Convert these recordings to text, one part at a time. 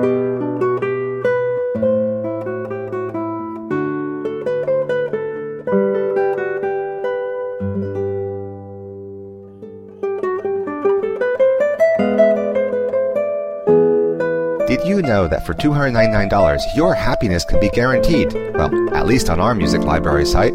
Did you know that for $299, your happiness can be guaranteed? Well, at least on our music library site.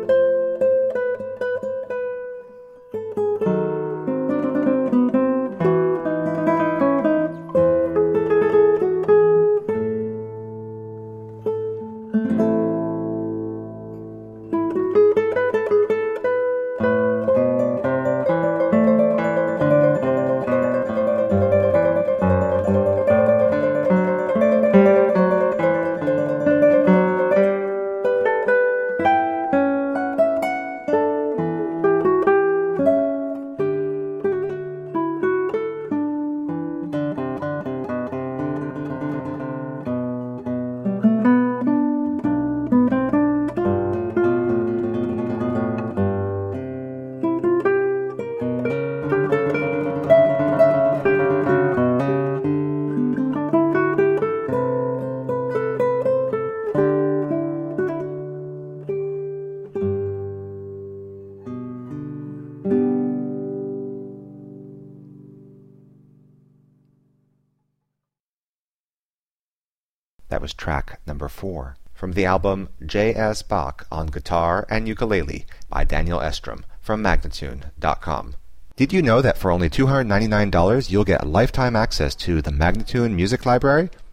That was track number 4 from the album J.S. Bach on Guitar and Ukulele by Daniel Estrom from Magnatune.com. Did you know that for only $299 you'll get lifetime access to the Magnatune Music Library?